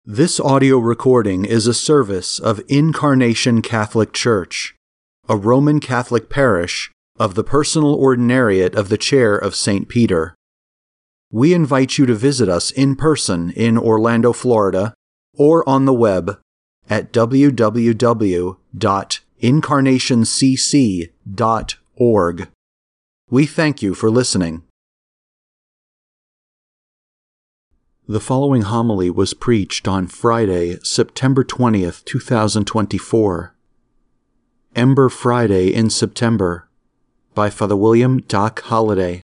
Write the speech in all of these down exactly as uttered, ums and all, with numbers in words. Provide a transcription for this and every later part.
This audio recording is a service of Incarnation Catholic Church, a Roman Catholic parish of the Personal Ordinariate of the Chair of Saint Peter. We invite you to visit us in person in Orlando, Florida, or on the web at w w w dot incarnation c c dot org. We thank you for listening. The following homily was preached on Friday, September twentieth, two thousand twenty-four. Ember Friday in September, by Father William Doc Holliday.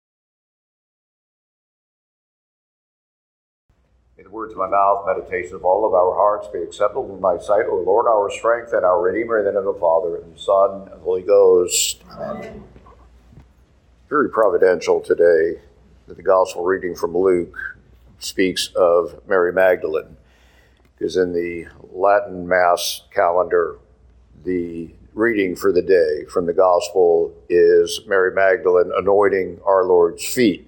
In the words of my mouth, meditation of all of our hearts be acceptable in thy sight, O Lord, our strength and our Redeemer, in the name of the Father, and the Son, and the Holy Ghost. Amen. Very providential today that the Gospel reading from Luke speaks of Mary Magdalene, because in the Latin Mass calendar, the reading for the day from the Gospel is Mary Magdalene anointing our Lord's feet.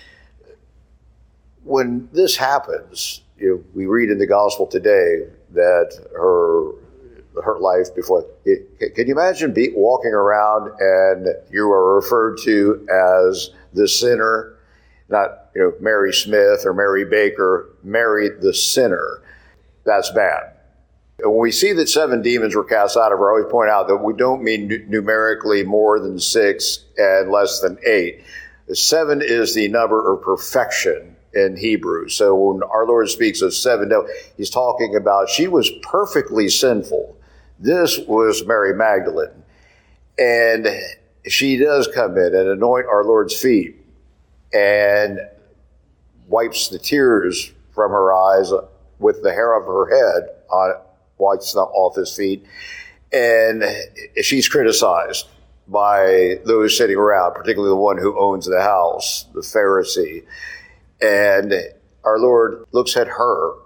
When this happens, you know, we read in the Gospel today that her her life before. Can you imagine be, walking around and you are referred to as the sinner? Not, you know, Mary Smith or Mary Baker, Mary the sinner. That's bad. And when we see that seven demons were cast out of her, I always point out that we don't mean n- numerically more than six and less than eight. Seven is the number of perfection in Hebrew. So when our Lord speaks of seven, he's talking about she was perfectly sinful. This was Mary Magdalene. And she does come in and anoint our Lord's feet and wipes the tears from her eyes with the hair of her head, on, wipes them off his feet. And she's criticized by those sitting around, particularly the one who owns the house, the Pharisee. And our Lord looks at her,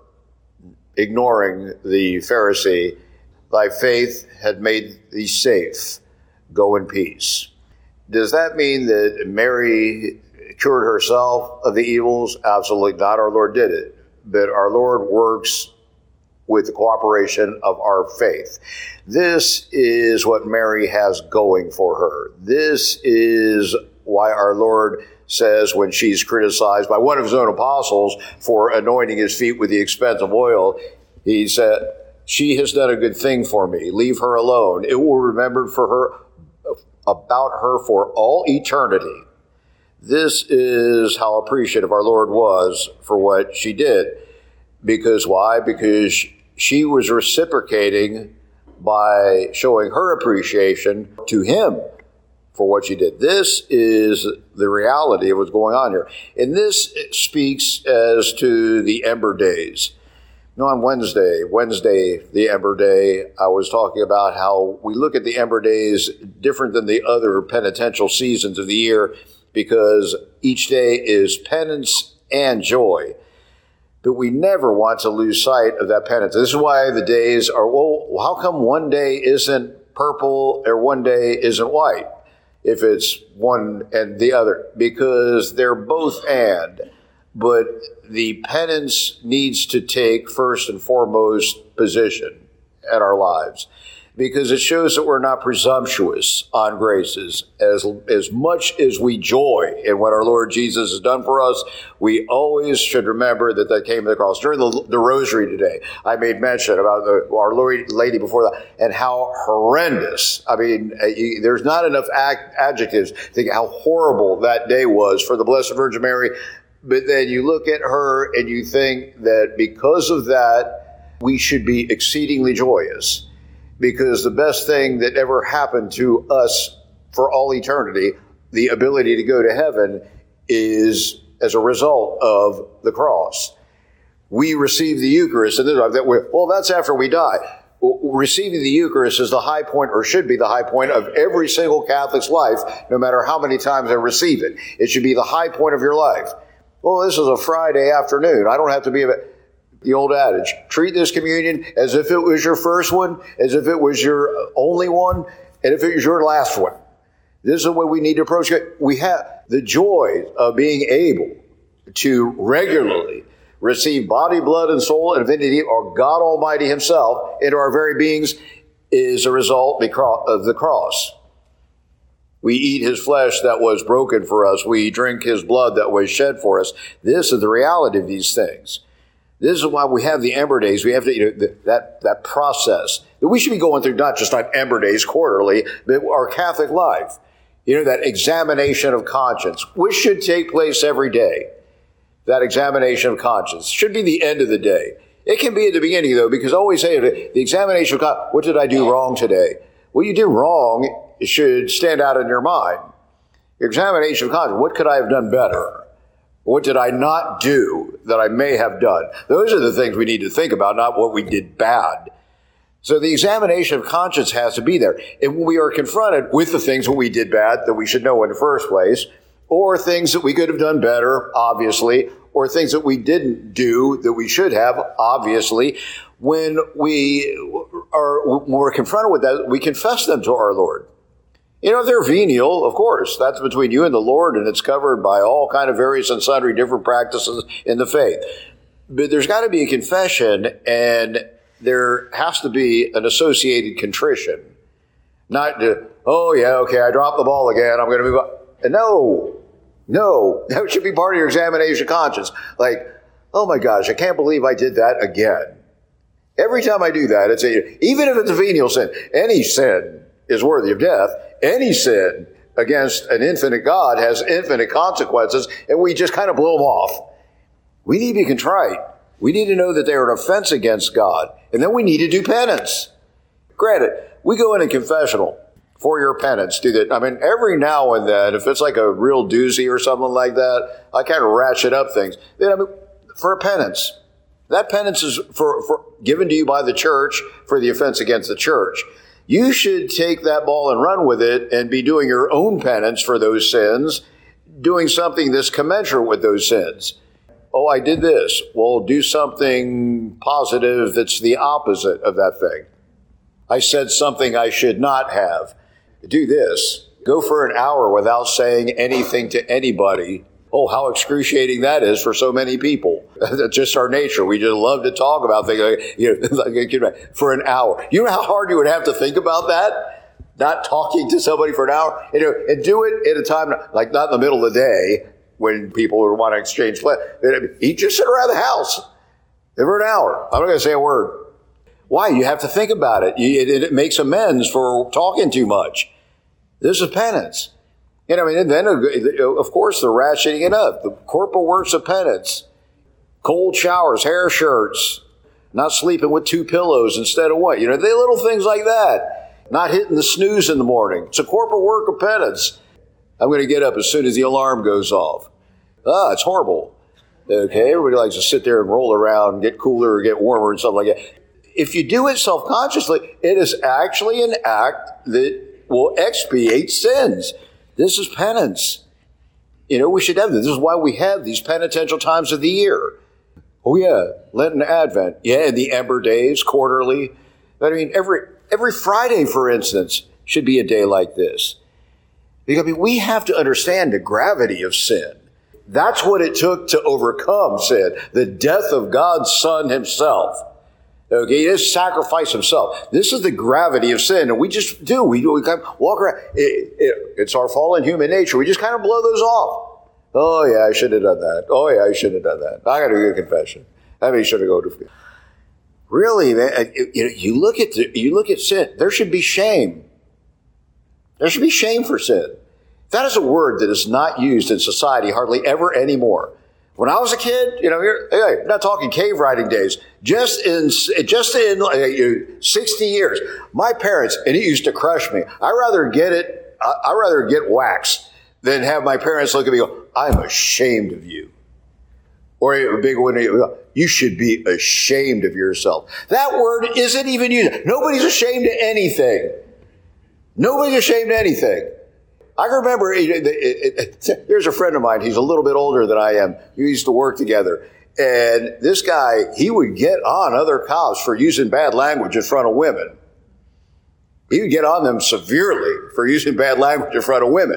ignoring the Pharisee. Thy faith had made thee safe. Go in peace. Does that mean that Mary cured herself of the evils? Absolutely not. Our Lord did it. But our Lord works with the cooperation of our faith. This is what Mary has going for her. This is why our Lord says when she's criticized by one of his own apostles for anointing his feet with the expensive oil, he said, she has done a good thing for me. Leave her alone. It will be remembered for her, about her for all eternity. This is how appreciative our Lord was for what she did. Because why? Because she was reciprocating by showing her appreciation to him for what she did. This is the reality of what's going on here. And this speaks as to the Ember Days. You know, on Wednesday, Wednesday, the Ember Day, I was talking about how we look at the Ember Days different than the other penitential seasons of the year, because each day is penance and joy. But we never want to lose sight of that penance. This is why the days are, well, how come one day isn't purple or one day isn't white, if it's one and the other? Because they're both and. But the penance needs to take first and foremost position in our lives, because it shows that we're not presumptuous on graces. As, as much as we joy in what our Lord Jesus has done for us, we always should remember that that came to the cross. During the, the rosary today, I made mention about the, our Lord Lady before that, and how horrendous. I mean, you, there's not enough ad, adjectives to think how horrible that day was for the Blessed Virgin Mary. But then you look at her and you think that because of that, we should be exceedingly joyous. Because the best thing that ever happened to us for all eternity, the ability to go to heaven, is as a result of the cross. We receive the Eucharist, and that we're, well, that's after we die. Receiving the Eucharist is the high point, or should be the high point, of every single Catholic's life, no matter how many times they receive it. It should be the high point of your life. Well, this is a Friday afternoon. I don't have to be a... The old adage, treat this communion as if it was your first one, as if it was your only one, and if it was your last one. This is the way we need to approach it. We have the joy of being able to regularly receive body, blood, and soul and divinity, or God Almighty himself, into our very beings is a result of the cross. We eat his flesh that was broken for us. We drink his blood that was shed for us. This is the reality of these things. This is why we have the Ember Days. We have to, you know, that, that process that we should be going through, not just on Ember Days quarterly, but our Catholic life. You know, that examination of conscience, which should take place every day. That examination of conscience should be the end of the day. It can be at the beginning, though, because I always say the examination of conscience, what did I do wrong today? What you did wrong should stand out in your mind. Your examination of conscience, what could I have done better? What did I not do that I may have done? Those are the things we need to think about, not what we did bad. So the examination of conscience has to be there. And when we are confronted with the things that we did bad that we should know in the first place, or things that we could have done better, obviously, or things that we didn't do that we should have, obviously, when we are when we're confronted with that, we confess them to our Lord. You know, if they're venial, of course, that's between you and the Lord, and it's covered by all kind of various and sundry different practices in the faith. But there's got to be a confession, and there has to be an associated contrition. Not, to, oh, yeah, okay, I dropped the ball again, I'm going to move on. No, no, that should be part of your examination of conscience. Like, oh my gosh, I can't believe I did that again. Every time I do that, it's a, even if it's a venial sin, any sin is worthy of death. Any sin against an infinite God has infinite consequences, and we just kind of blow them off. We need to be contrite. We need to know that they are an offense against God, and then we need to do penance. Granted, we go in a confessional for your penance. Do that. I mean, every now and then, if it's like a real doozy or something like that, I kind of ratchet up things. Then I mean, for a penance, that penance is for, for given to you by the church for the offense against the church. You should take that ball and run with it and be doing your own penance for those sins, doing something that's commensurate with those sins. Oh, I did this. Well, do something positive that's the opposite of that thing. I said something I should not have. Do this. Go for an hour without saying anything to anybody. Oh, how excruciating that is for so many people. That's just our nature. We just love to talk about things like, you know, like, for an hour. You know how hard you would have to think about that? Not talking to somebody for an hour? You know, and do it at a time, like not in the middle of the day when people would want to exchange play. You just sit around the house for an hour. I'm not going to say a word. Why? You have to think about it. You, it. It makes amends for talking too much. This is penance. And I mean, and then, of course, the ratcheting it up. The corporal works of penance. Cold showers, hair shirts, not sleeping with two pillows instead of one. You know, they little things like that. Not hitting the snooze in the morning. It's a corporal work of penance. I'm going to get up as soon as the alarm goes off. Ah, it's horrible. Okay, everybody likes to sit there and roll around and get cooler or get warmer and stuff like that. If you do it self-consciously, it is actually an act that will expiate sins. This is penance. You know, we should have this. This is why we have these penitential times of the year. Oh, yeah, Lenten Advent. Yeah, and the Ember Days, quarterly. I mean, every every Friday, for instance, should be a day like this. Because I mean, we have to understand the gravity of sin. That's what it took to overcome sin, the death of God's Son himself. Okay, he just sacrificed himself. This is the gravity of sin, and we just do. We, we kind of walk around. It, it, it's our fallen human nature. We just kind of blow those off. Oh, yeah, I should have done that. Oh, yeah, I should have done that. I got to do a confession. I mean, should have go to. Really, man, you, you look at the, you look at sin. There should be shame. There should be shame for sin. That is a word that is not used in society hardly ever anymore. When I was a kid, you know, here, hey, I'm not talking cave riding days. Just in, just in uh, sixty years, my parents, and it used to crush me. I rather get it. I I rather get waxed than have my parents look at me and go, "I'm ashamed of you," or a big one. You should be ashamed of yourself. That word isn't even used. Nobody's ashamed of anything. Nobody's ashamed of anything. I can remember, it, it, it, it, there's a friend of mine, he's a little bit older than I am. We used to work together. And this guy, he would get on other cops for using bad language in front of women. He would get on them severely for using bad language in front of women.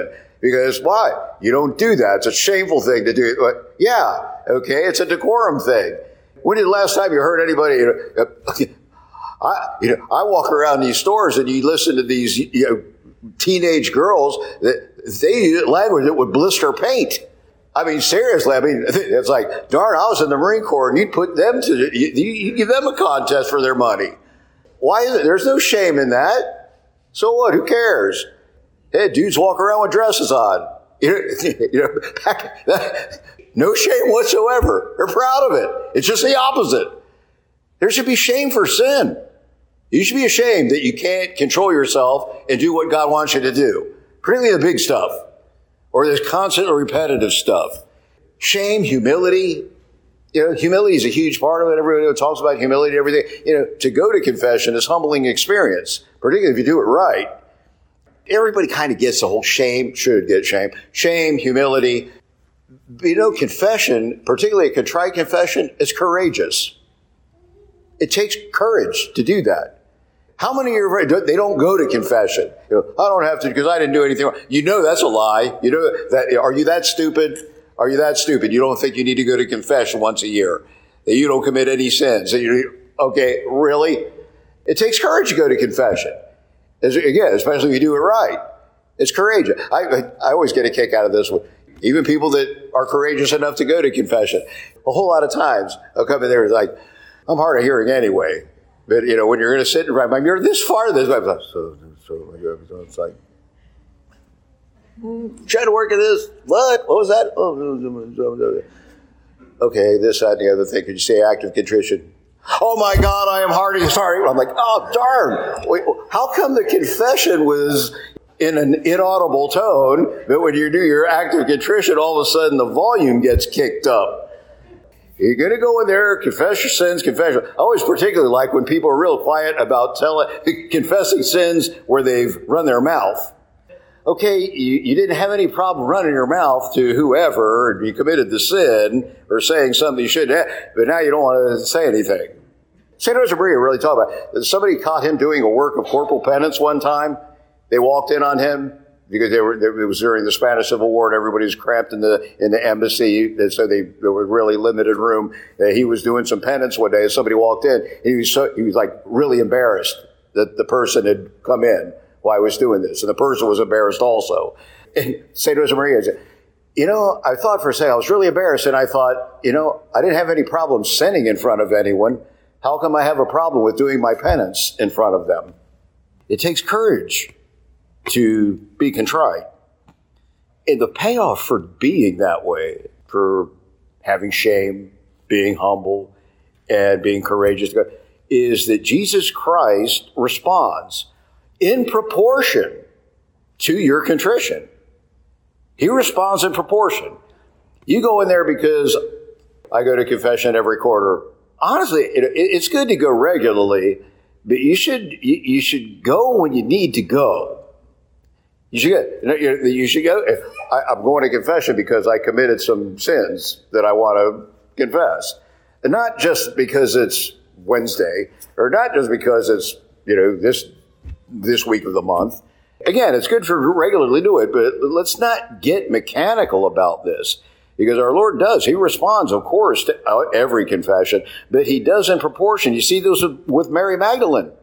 Because why? You don't do that. It's a shameful thing to do. But yeah, okay, it's a decorum thing. When did the last time you heard anybody, you know, I, you know, I walk around these stores and you listen to these, you know, teenage girls that they use language that would blister paint. I mean, seriously, I mean, it's like, darn, I was in the Marine Corps and you'd put them to, you, you give them a contest for their money. Why is it? There's no shame in that. So what? Who cares? Hey, dudes walk around with dresses on. You know, you know, no shame whatsoever. They're proud of it. It's just the opposite. There should be shame for sin. You should be ashamed that you can't control yourself and do what God wants you to do, particularly the big stuff or this constant or repetitive stuff. Shame, humility. You know, humility is a huge part of it. Everybody talks about humility and everything. You know, to go to confession is a humbling experience, particularly if you do it right. Everybody kind of gets the whole shame, should get shame, shame, humility. But you know, confession, particularly a contrite confession, is courageous. It takes courage to do that. How many of you, they don't go to confession? You know, I don't have to because I didn't do anything wrong. You know that's a lie. You know that. Are you that stupid? Are you that stupid? You don't think you need to go to confession once a year? That you don't commit any sins? That you, okay, really? It takes courage to go to confession. As, again, especially if you do it right. It's courageous. I, I, I always get a kick out of this one. Even people that are courageous enough to go to confession, a whole lot of times they'll come in there and like, I'm hard of hearing anyway. But, you know, when you're going to sit and write, you're this far, this way. So, so it's like, mm, trying to work at this. What? What was that? Oh, okay, this, that, and the other thing. Could you say active contrition? Oh my God, I am hard and sorry. I'm like, oh, darn. Wait, how come the confession was in an inaudible tone, but when you do your active contrition, all of a sudden the volume gets kicked up? You're going to go in there, confess your sins, confess. I always particularly like when people are real quiet about telling, confessing sins where they've run their mouth. Okay, you, you didn't have any problem running your mouth to whoever, and you committed the sin or saying something you shouldn't have, but now you don't want to say anything. Saint Josemaria really talked about it. Somebody caught him doing a work of corporal penance one time. They walked in on him because they were, it was during the Spanish Civil War and everybody was cramped in the in the embassy, and so they there was really limited room. Uh, he was doing some penance one day, and somebody walked in. And he was so, he was like really embarrassed that the person had come in while I was doing this, and the person was embarrassed also. And Saint Josemaria said, you know, I thought for a second, I was really embarrassed, and I thought, you know, I didn't have any problem sinning in front of anyone. How come I have a problem with doing my penance in front of them? It takes courage to be contrite. And the payoff for being that way, for having shame, being humble, and being courageous, is that Jesus Christ responds in proportion to your contrition. He responds in proportion. You go in there because I go to confession every quarter. Honestly, it, it, it's good to go regularly, but you should you, you should go when you need to go. You should go. You should go. I, I'm going to confession because I committed some sins that I want to confess, and not just because it's Wednesday, or not just because it's you know this this week of the month. Again, it's good to regularly do it, but let's not get mechanical about this. Because our Lord does. He responds, of course, to every confession, but he does in proportion. You see this with Mary Magdalene.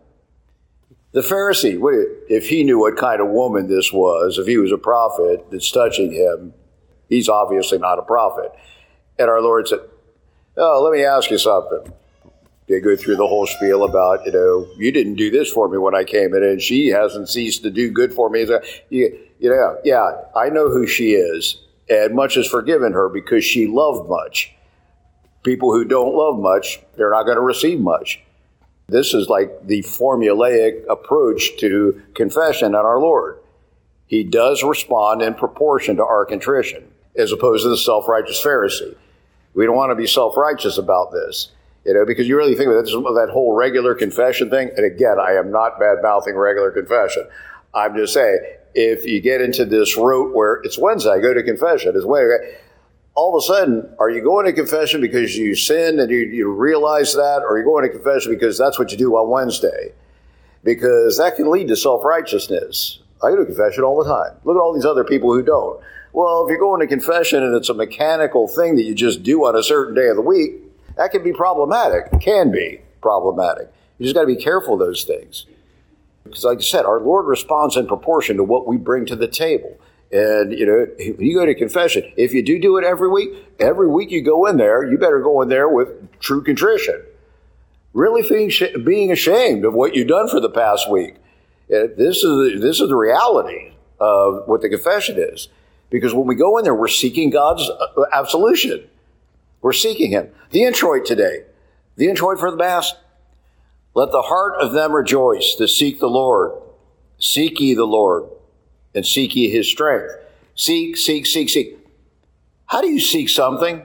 The Pharisee, if he knew what kind of woman this was, if he was a prophet that's touching him, he's obviously not a prophet. And our Lord said, oh, let me ask you something. They go through the whole spiel about, you know, you didn't do this for me when I came in, and she hasn't ceased to do good for me. You, you know, yeah, I know who she is. And much is forgiven her because she loved much. People who don't love much, they're not going to receive much. This is like the formulaic approach to confession and our Lord. He does respond in proportion to our contrition, as opposed to the self-righteous Pharisee. We don't want to be self-righteous about this, you know, because you really think about this, that whole regular confession thing. And again, I am not bad-mouthing regular confession. I'm just saying, if you get into this route where it's Wednesday, I go to confession, it's Wednesday, all of a sudden, are you going to confession because you sinned and you, you realize that, or are you going to confession because that's what you do on Wednesday? Because that can lead to self-righteousness. I go to confession all the time. Look at all these other people who don't. Well, if you're going to confession and it's a mechanical thing that you just do on a certain day of the week, that can be problematic. It can be problematic. You just got to be careful of those things. Because like I said, our Lord responds in proportion to what we bring to the table. And, you know, when you go to confession, if you do do it every week, every week you go in there, you better go in there with true contrition. Really being, being ashamed of what you've done for the past week. This is, this is the reality of what the confession is. Because when we go in there, we're seeking God's absolution. We're seeking Him. The introit today. The introit for the Mass. Let the heart of them rejoice to seek the Lord. Seek ye the Lord, and seek ye His strength. Seek, seek, seek, seek. How do you seek something?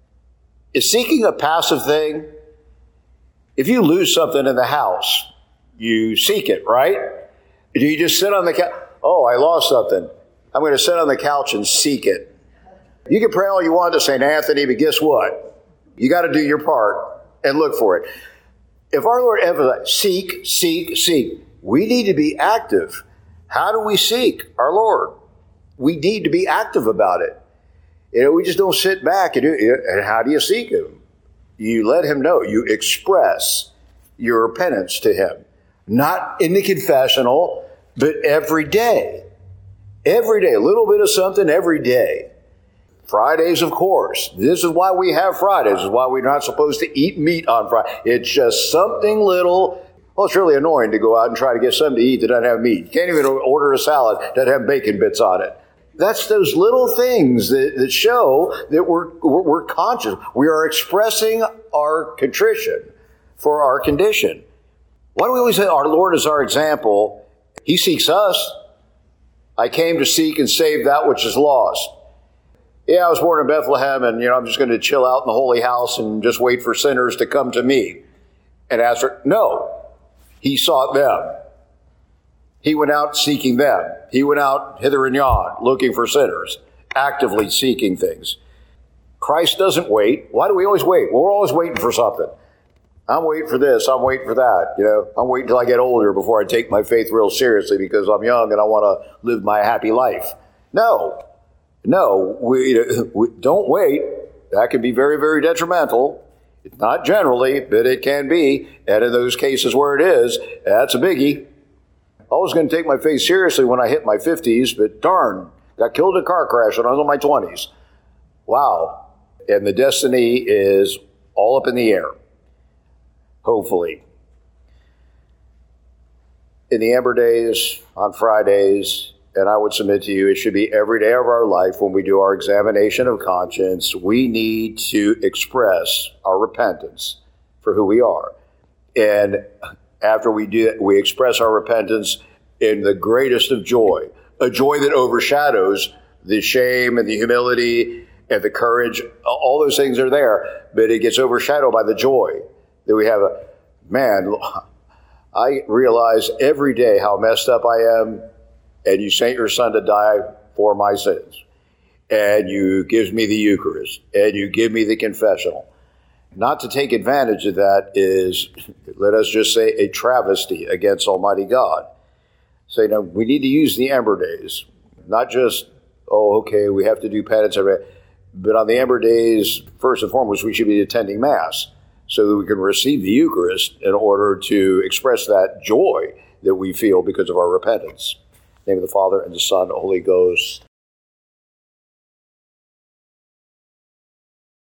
Is seeking a passive thing? If you lose something in the house, you seek it, right? Do you just sit on the couch? Oh, I lost something. I'm going to sit on the couch and seek it. You can pray all you want to Saint Anthony, but guess what? You got to do your part and look for it. If our Lord emphasized, seek, seek, seek, we need to be active. How do we seek our Lord? We need to be active about it. You know, we just don't sit back and do it. And how do you seek Him? You let Him know. You express your repentance to Him. Not in the confessional, but every day. Every day. A little bit of something every day. Fridays, of course. This is why we have Fridays. This is why we're not supposed to eat meat on Friday. It's just something little. Well, it's really annoying to go out and try to get something to eat that doesn't have meat. You can't even order a salad that doesn't have bacon bits on it. That's those little things that, that show that we're, we're, we're conscious. We are expressing our contrition for our condition. Why do we always say our Lord is our example? He seeks us. I came to seek and save that which is lost. Yeah, I was born in Bethlehem, and, you know, I'm just going to chill out in the holy house and just wait for sinners to come to me. And ask for, no, He sought them. He went out seeking them. He went out hither and yon, looking for sinners, actively seeking things. Christ doesn't wait. Why do we always wait? Well, we're always waiting for something. I'm waiting for this. I'm waiting for that. You know, I'm waiting until I get older before I take my faith real seriously because I'm young and I want to live my happy life. No. No, we, we don't wait. That can be very, very detrimental. Not generally, but it can be. And in those cases where it is, that's a biggie. I was going to take my faith seriously when I hit my fifties, but darn, got killed in a car crash when I was in my twenties. Wow. And the destiny is all up in the air. Hopefully. In the Amber Days, on Fridays, and I would submit to you, it should be every day of our life when we do our examination of conscience, we need to express our repentance for who we are. And after we do it, we express our repentance in the greatest of joy, a joy that overshadows the shame and the humility and the courage. All those things are there, but it gets overshadowed by the joy that we have. A, man, I realize every day how messed up I am, and you sent your Son to die for my sins. And you give me the Eucharist. And you give me the confessional. Not to take advantage of that is, let us just say, a travesty against Almighty God. Say, so, no, we need to use the Amber Days. Not just, oh, okay, we have to do penance every day. But on the Amber Days, first and foremost, we should be attending Mass so that we can receive the Eucharist in order to express that joy that we feel because of our repentance. In the name of the Father, and the Son, and the Holy Ghost.